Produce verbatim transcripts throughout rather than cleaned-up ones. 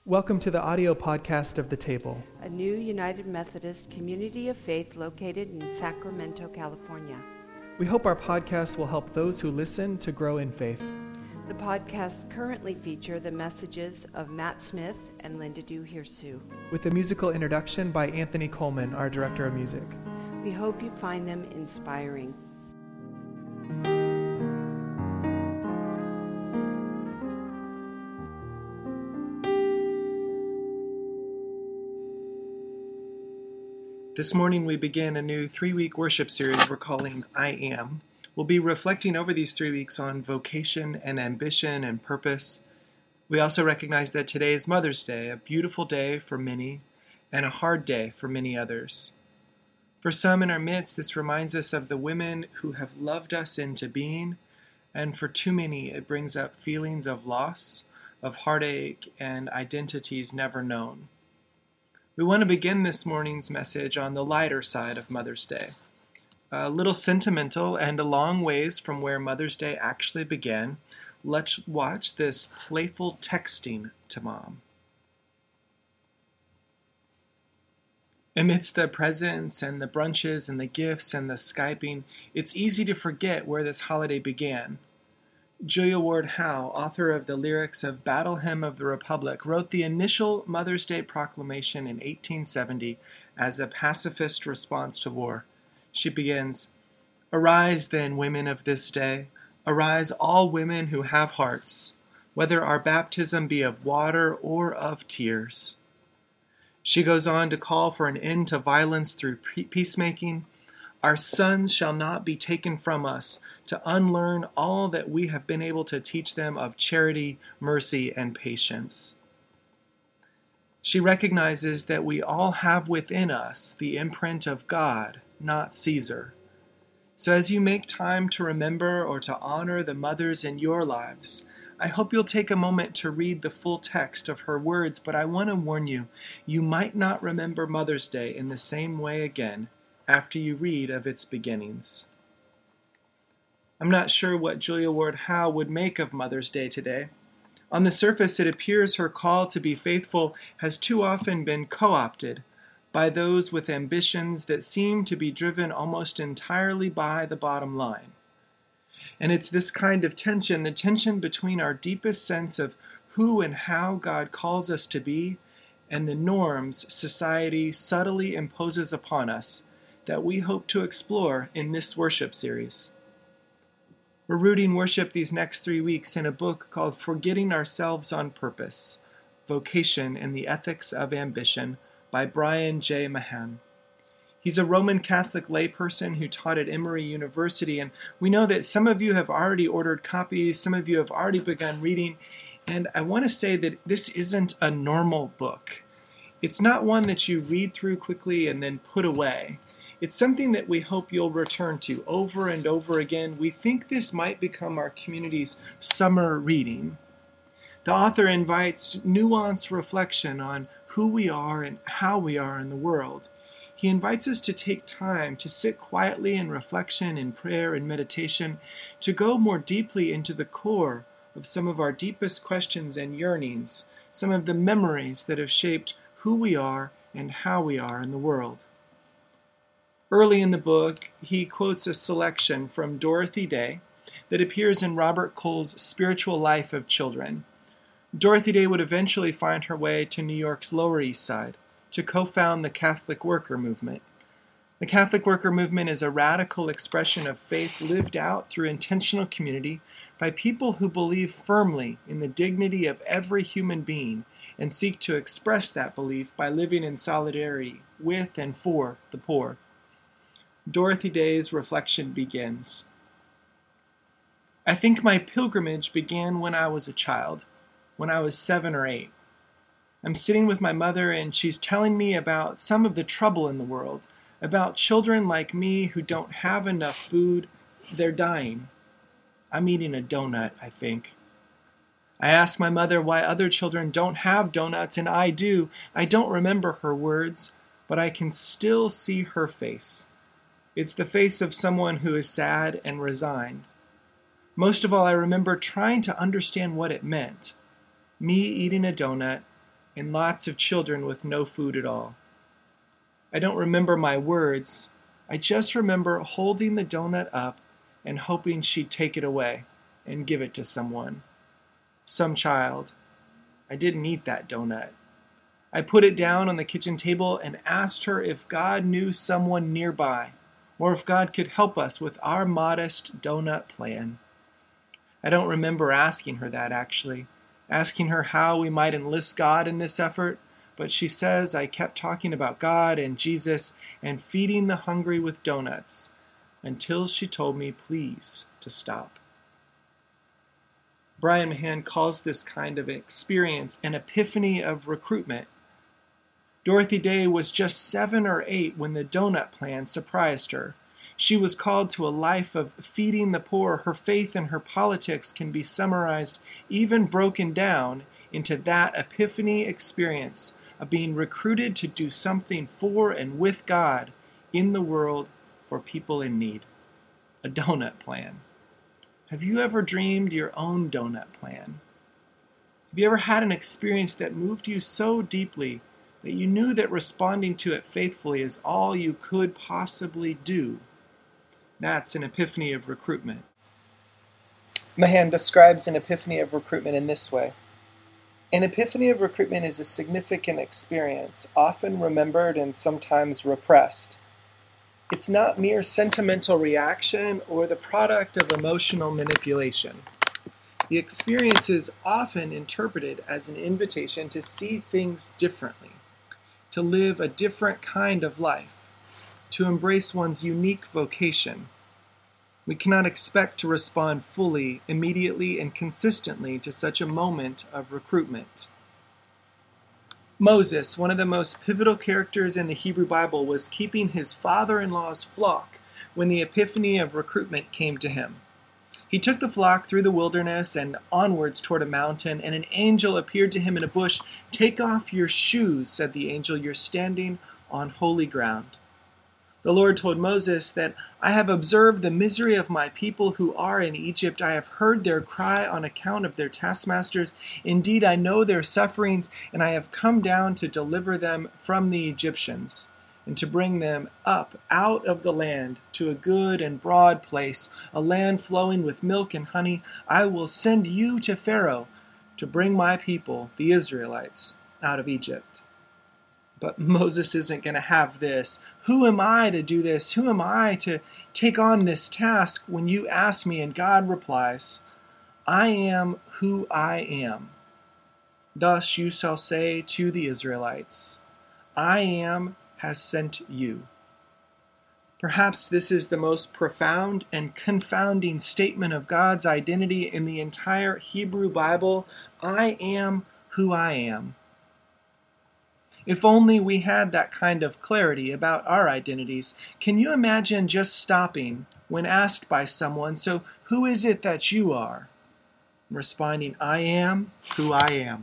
Welcome to the audio podcast of The Table, a new United Methodist community of faith located in Sacramento, California. We hope our podcast will help those who listen to grow in faith. The podcasts currently feature the messages of Matt Smith and Linda Du-Hirsu, with a musical introduction by Anthony Coleman, our director of music. We hope you find them inspiring. This morning we begin a new three-week worship series we're calling I Am. We'll be reflecting over these three weeks on vocation and ambition and purpose. We also recognize that today is Mother's Day, a beautiful day for many and a hard day for many others. For some in our midst, this reminds us of the women who have loved us into being, and for too many it brings up feelings of loss, of heartache, and identities never known. We want to begin this morning's message on the lighter side of Mother's Day. A little sentimental and a long ways from where Mother's Day actually began. Let's watch this playful texting to Mom. Amidst the presents and the brunches and the gifts and the Skyping, it's easy to forget where this holiday began. Julia Ward Howe, author of the lyrics of Battle Hymn of the Republic, wrote the initial Mother's Day proclamation in eighteen seventy as a pacifist response to war. She begins, "Arise then, women of this day, arise all women who have hearts, whether our baptism be of water or of tears." She goes on to call for an end to violence through peacemaking. Our sons shall not be taken from us to unlearn all that we have been able to teach them of charity, mercy, and patience. She recognizes that we all have within us the imprint of God, not Caesar. So as you make time to remember or to honor the mothers in your lives, I hope you'll take a moment to read the full text of her words, but I want to warn you, you might not remember Mother's Day in the same way again after you read of its beginnings. I'm not sure what Julia Ward Howe would make of Mother's Day today. On the surface, it appears her call to be faithful has too often been co-opted by those with ambitions that seem to be driven almost entirely by the bottom line. And it's this kind of tension, the tension between our deepest sense of who and how God calls us to be and the norms society subtly imposes upon us, that we hope to explore in this worship series. We're rooting worship these next three weeks in a book called Forgetting Ourselves on Purpose, Vocation and the Ethics of Ambition by Brian J. Mahan. He's a Roman Catholic layperson who taught at Emory University, and we know that some of you have already ordered copies, some of you have already begun reading, and I want to say that this isn't a normal book. It's not one that you read through quickly and then put away. It's something that we hope you'll return to over and over again. We think this might become our community's summer reading. The author invites nuanced reflection on who we are and how we are in the world. He invites us to take time to sit quietly in reflection, in prayer, and meditation, to go more deeply into the core of some of our deepest questions and yearnings, some of the memories that have shaped who we are and how we are in the world. Early in the book, he quotes a selection from Dorothy Day that appears in Robert Cole's Spiritual Life of Children. Dorothy Day would eventually find her way to New York's Lower East Side to co-found the Catholic Worker Movement. The Catholic Worker Movement is a radical expression of faith lived out through intentional community by people who believe firmly in the dignity of every human being and seek to express that belief by living in solidarity with and for the poor. Dorothy Day's reflection begins. I think my pilgrimage began when I was a child, when I was seven or eight. I'm sitting with my mother and she's telling me about some of the trouble in the world, about children like me who don't have enough food, they're dying. I'm eating a donut, I think. I ask my mother why other children don't have donuts and I do. I don't remember her words, but I can still see her face. It's the face of someone who is sad and resigned. Most of all, I remember trying to understand what it meant. Me eating a donut and lots of children with no food at all. I don't remember my words. I just remember holding the donut up and hoping she'd take it away and give it to someone. Some child. I didn't eat that donut. I put it down on the kitchen table and asked her if God knew someone nearby, or if God could help us with our modest donut plan. I don't remember asking her that, actually, asking her how we might enlist God in this effort, but she says I kept talking about God and Jesus and feeding the hungry with donuts until she told me, please, to stop. Brian Mahan calls this kind of experience an epiphany of recruitment. Dorothy Day was just seven or eight when the donut plan surprised her. She was called to a life of feeding the poor. Her faith and her politics can be summarized, even broken down, into that epiphany experience of being recruited to do something for and with God in the world for people in need. A donut plan. Have you ever dreamed your own donut plan? Have you ever had an experience that moved you so deeply that you knew that responding to it faithfully is all you could possibly do? That's an epiphany of recruitment. Mahan describes an epiphany of recruitment in this way. An epiphany of recruitment is a significant experience, often remembered and sometimes repressed. It's not mere sentimental reaction or the product of emotional manipulation. The experience is often interpreted as an invitation to see things differently, to live a different kind of life, to embrace one's unique vocation. We cannot expect to respond fully, immediately, and consistently to such a moment of recruitment. Moses, one of the most pivotal characters in the Hebrew Bible, was keeping his father-in-law's flock when the epiphany of recruitment came to him. He took the flock through the wilderness and onwards toward a mountain, and an angel appeared to him in a bush. "Take off your shoes," said the angel, "you're standing on holy ground." The Lord told Moses that, "I have observed the misery of my people who are in Egypt. I have heard their cry on account of their taskmasters. Indeed, I know their sufferings, and I have come down to deliver them from the Egyptians, and to bring them up out of the land to a good and broad place, a land flowing with milk and honey. I will send you to Pharaoh to bring my people, the Israelites, out of Egypt." But Moses isn't going to have this. "Who am I to do this? Who am I to take on this task when you ask me?" And God replies, "I am who I am. Thus you shall say to the Israelites, I am has sent you." Perhaps this is the most profound and confounding statement of God's identity in the entire Hebrew Bible. I am who I am. If only we had that kind of clarity about our identities. Can you imagine just stopping when asked by someone, "So who is it that you are?" and responding, "I am who I am."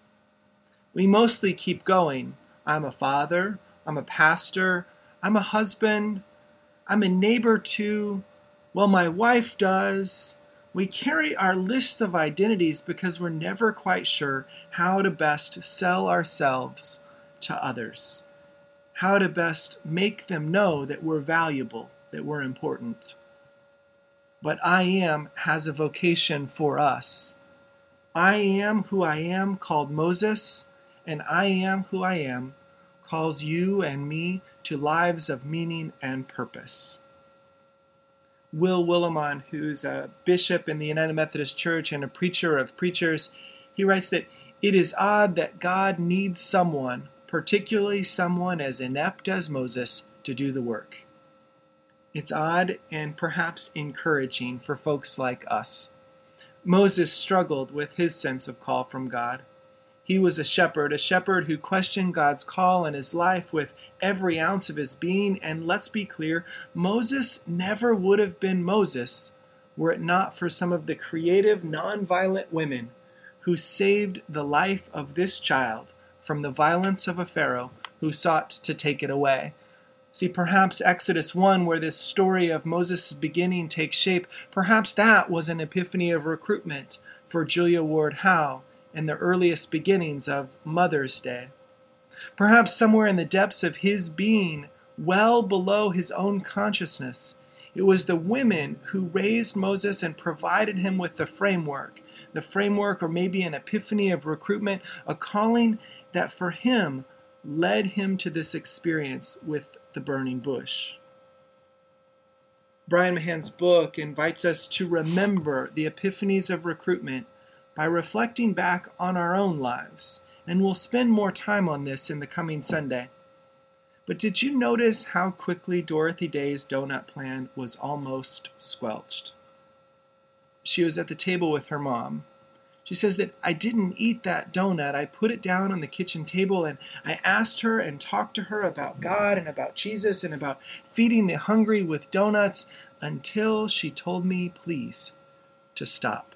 We mostly keep going. I'm a father, I'm a pastor, I'm a husband, I'm a neighbor too. Well, my wife does. We carry our list of identities because we're never quite sure how to best sell ourselves to others, how to best make them know that we're valuable, that we're important. But I am has a vocation for us. I am who I am called Moses, and I am who I am calls you and me to lives of meaning and purpose. Will Willimon, who's a bishop in the United Methodist Church and a preacher of preachers, he writes that it is odd that God needs someone, particularly someone as inept as Moses, to do the work. It's odd and perhaps encouraging for folks like us. Moses struggled with his sense of call from God. He was a shepherd, a shepherd who questioned God's call in his life with every ounce of his being. And let's be clear, Moses never would have been Moses were it not for some of the creative, nonviolent women who saved the life of this child from the violence of a Pharaoh who sought to take it away. See, perhaps Exodus one, where this story of Moses' beginning takes shape, perhaps that was an epiphany of recruitment for Julia Ward Howe and the earliest beginnings of Mother's Day. Perhaps somewhere in the depths of his being, well below his own consciousness, it was the women who raised Moses and provided him with the framework, the framework or maybe an epiphany of recruitment, a calling that for him led him to this experience with the burning bush. Brian Mahan's book invites us to remember the epiphanies of recruitment by reflecting back on our own lives, and we'll spend more time on this in the coming Sunday. But did you notice how quickly Dorothy Day's donut plan was almost squelched? She was at the table with her mom. She says that I didn't eat that donut. I put it down on the kitchen table and I asked her and talked to her about God and about Jesus and about feeding the hungry with donuts until she told me, please, to stop.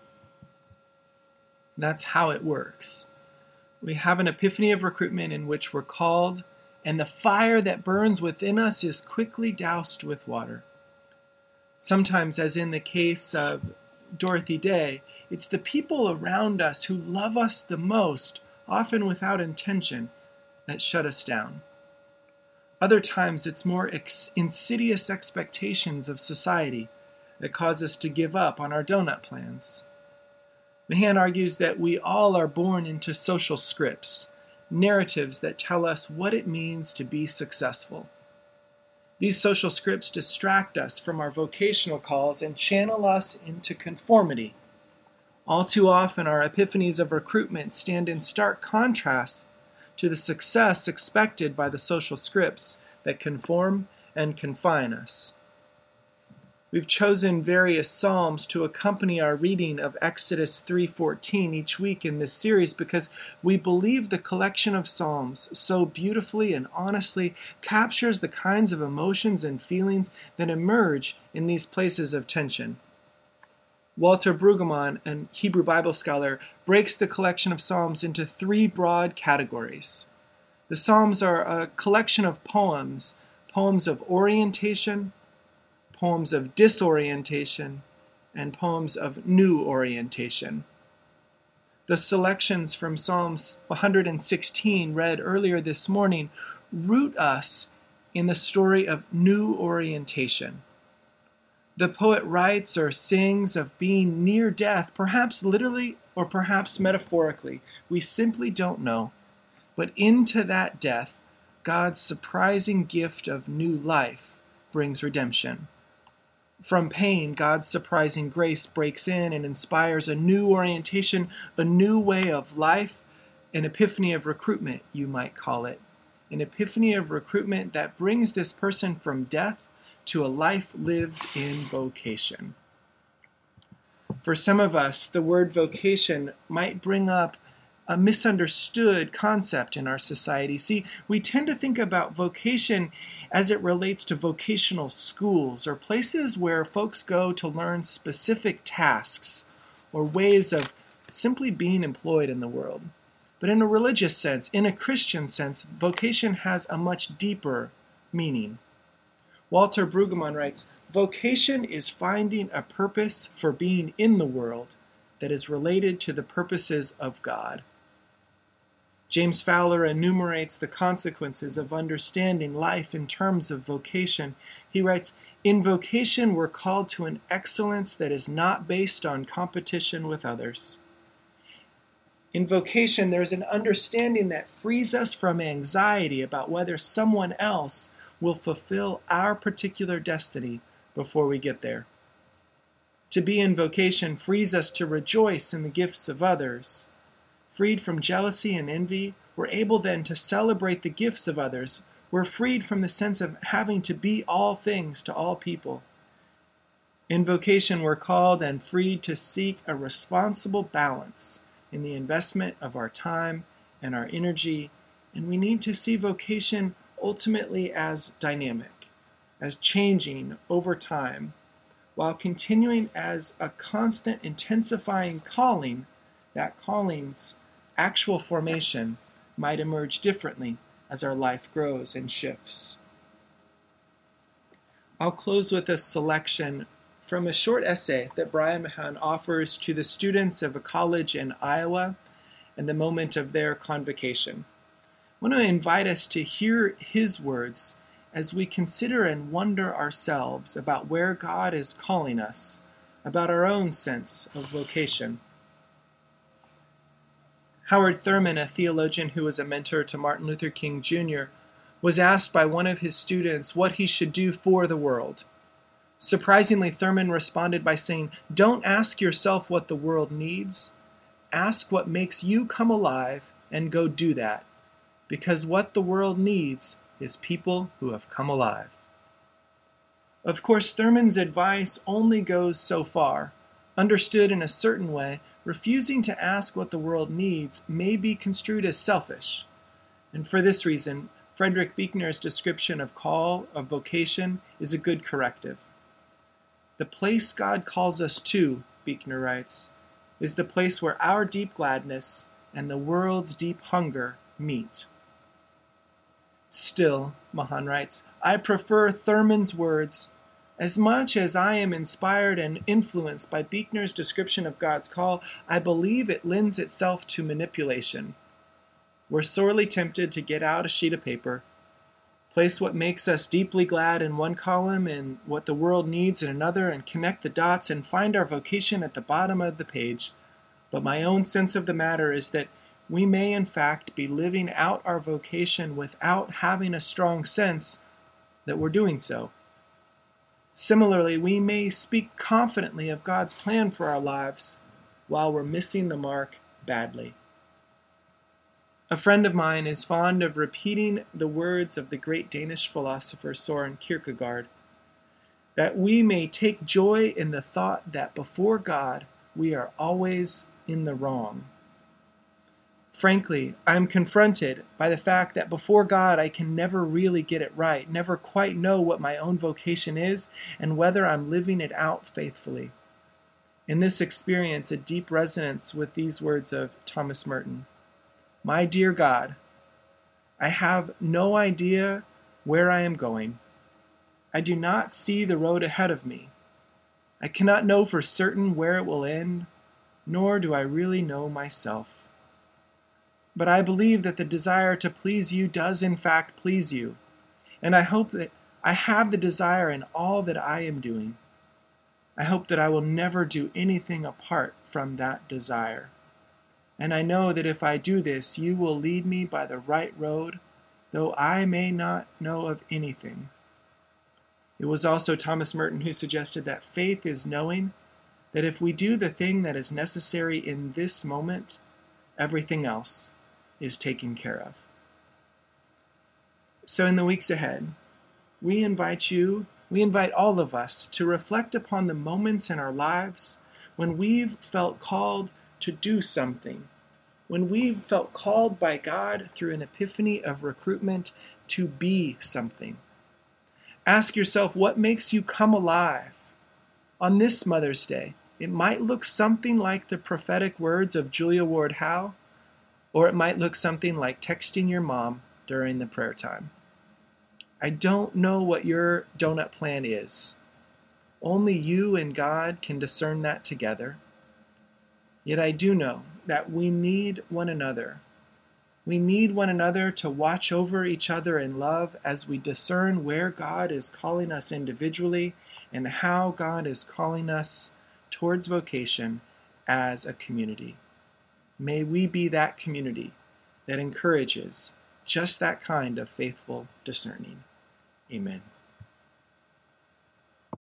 That's how it works. We have an epiphany of recruitment in which we're called, and the fire that burns within us is quickly doused with water. Sometimes, as in the case of Dorothy Day, it's the people around us who love us the most, often without intention, that shut us down. Other times it's more ex- insidious expectations of society that cause us to give up on our donut plans. Mahan argues that we all are born into social scripts, narratives that tell us what it means to be successful. These social scripts distract us from our vocational calls and channel us into conformity. All too often, our epiphanies of recruitment stand in stark contrast to the success expected by the social scripts that conform and confine us. We've chosen various psalms to accompany our reading of Exodus three fourteen each week in this series because we believe the collection of psalms so beautifully and honestly captures the kinds of emotions and feelings that emerge in these places of tension. Walter Brueggemann, a Hebrew Bible scholar, breaks the collection of psalms into three broad categories. The psalms are a collection of poems, poems of orientation, poems of disorientation, and poems of new orientation. The selections from Psalms one hundred sixteen, read earlier this morning, root us in the story of new orientation. The poet writes or sings of being near death, perhaps literally or perhaps metaphorically. We simply don't know. But into that death, God's surprising gift of new life brings redemption. From pain, God's surprising grace breaks in and inspires a new orientation, a new way of life, an epiphany of recruitment, you might call it. An epiphany of recruitment that brings this person from death to a life lived in vocation. For some of us, the word vocation might bring up a misunderstood concept in our society. See, we tend to think about vocation as it relates to vocational schools or places where folks go to learn specific tasks or ways of simply being employed in the world. But in a religious sense, in a Christian sense, vocation has a much deeper meaning. Walter Brueggemann writes, "Vocation is finding a purpose for being in the world that is related to the purposes of God." James Fowler enumerates the consequences of understanding life in terms of vocation. He writes, "In vocation, we're called to an excellence that is not based on competition with others. In vocation, there's an understanding that frees us from anxiety about whether someone else will fulfill our particular destiny before we get there. To be in vocation frees us to rejoice in the gifts of others. Freed from jealousy and envy, we're able then to celebrate the gifts of others. We're freed from the sense of having to be all things to all people. In vocation, we're called and freed to seek a responsible balance in the investment of our time and our energy, and we need to see vocation ultimately as dynamic, as changing over time, while continuing as a constant intensifying calling. That calling's actual formation might emerge differently as our life grows and shifts. I'll close with a selection from a short essay that Brian Mahan offers to the students of a college in Iowa and the moment of their convocation. I want to invite us to hear his words as we consider and wonder ourselves about where God is calling us, about our own sense of vocation. Howard Thurman, a theologian who was a mentor to Martin Luther King Junior, was asked by one of his students what he should do for the world. Surprisingly, Thurman responded by saying, "Don't ask yourself what the world needs. Ask what makes you come alive and go do that. Because what the world needs is people who have come alive." Of course, Thurman's advice only goes so far. Understood in a certain way, refusing to ask what the world needs may be construed as selfish. And for this reason, Frederick Buechner's description of call, of vocation, is a good corrective. The place God calls us to, Buechner writes, is the place where our deep gladness and the world's deep hunger meet. Still, Mahan writes, I prefer Thurman's words. As much as I am inspired and influenced by Buechner's description of God's call, I believe it lends itself to manipulation. We're sorely tempted to get out a sheet of paper, place what makes us deeply glad in one column and what the world needs in another, and connect the dots and find our vocation at the bottom of the page. But my own sense of the matter is that we may in fact be living out our vocation without having a strong sense that we're doing so. Similarly, we may speak confidently of God's plan for our lives while we're missing the mark badly. A friend of mine is fond of repeating the words of the great Danish philosopher Søren Kierkegaard, that we may take joy in the thought that before God we are always in the wrong. Frankly, I am confronted by the fact that before God I can never really get it right, never quite know what my own vocation is and whether I'm living it out faithfully. In this experience, a deep resonance with these words of Thomas Merton. My dear God, I have no idea where I am going. I do not see the road ahead of me. I cannot know for certain where it will end, nor do I really know myself. But I believe that the desire to please you does in fact please you, and I hope that I have the desire in all that I am doing. I hope that I will never do anything apart from that desire. And I know that if I do this, you will lead me by the right road, though I may not know of anything. It was also Thomas Merton who suggested that faith is knowing that if we do the thing that is necessary in this moment, everything else is taken care of. So in the weeks ahead, we invite you, we invite all of us to reflect upon the moments in our lives when we've felt called to do something, when we've felt called by God through an epiphany of recruitment to be something. Ask yourself, what makes you come alive? On this Mother's Day, it might look something like the prophetic words of Julia Ward Howe, or it might look something like texting your mom during the prayer time. I don't know what your donut plan is. Only you and God can discern that together. Yet I do know that we need one another. We need one another to watch over each other in love as we discern where God is calling us individually and how God is calling us towards vocation as a community. May we be that community that encourages just that kind of faithful discerning. Amen.